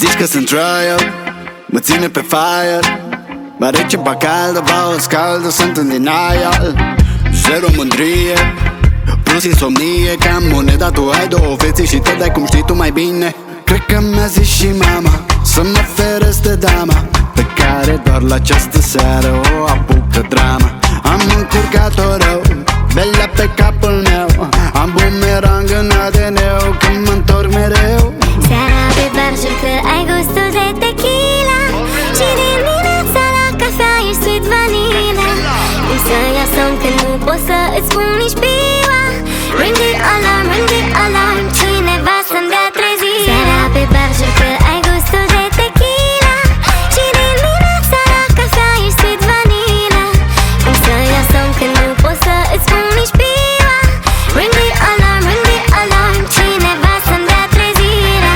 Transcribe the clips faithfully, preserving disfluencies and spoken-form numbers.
Zici că sunt royal, mă ține pe fire. Ba rece, ba caldă, ba o scaldă, sunt în denial. Zero mândrie, plus insomnie. Cam moneda, tu ai două fețe și te dai cum știi tu mai bine. Cred că mi-a zis și mama să mă feresc de dama pe care doar la această seară o apucă drama. Am încurcat-o rău, belea pe capul meu. Am bumerang în A D N-ul când mă-ntorc mereu. Seara pe bar jur că ai gustul de tequila și dimineața la cafea ești sweet vanilla. Cum să ia somn când nu pot să îți spun nici piua. Ring the alarm, ring the alarm, cineva să-mi dea trezire. Seara pe bar jur că ai gustul de tequila și dimineața la cafea ești sweet vanilla. Cum să ia somn când nu pot să îți spun nici piua. Ring the alarm, ring the alarm, cineva să-mi dea trezirea.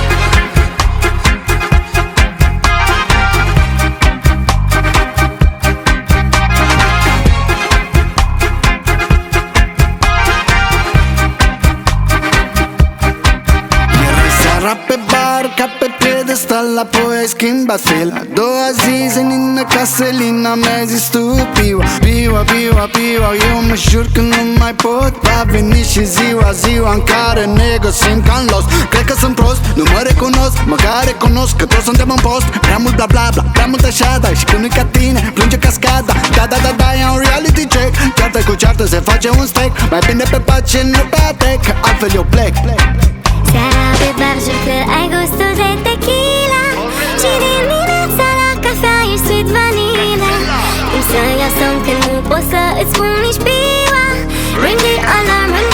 Seara pe bar, ca pe piedestal, apoi ai schimbat stil. A doua zi, Zenina Caselina mi-a zis tu piua, piua, piua, piua. Eu mă jur că nu mai pot. Va veni și ziua, ziua în care ne găsim ca-n Lost. Cred că sunt prost, nu mă recunosc, măcar recunosc că toți suntem în post. Prea mult bla bla bla, prea multă șada, și când nu-i ca tine, plânge cascada. Da, da, da, da, e un reality check. Ceartă cu ceartă se face un steak. Mai bine pe pat și nu pe atec, altfel eu plec. Seara pe bar jur că ai gustul de tequila și dimineața la cafea ești sweet vanilla. Cum să ia somn când nu pot să îți spun nici piua. Ring the alarm, ring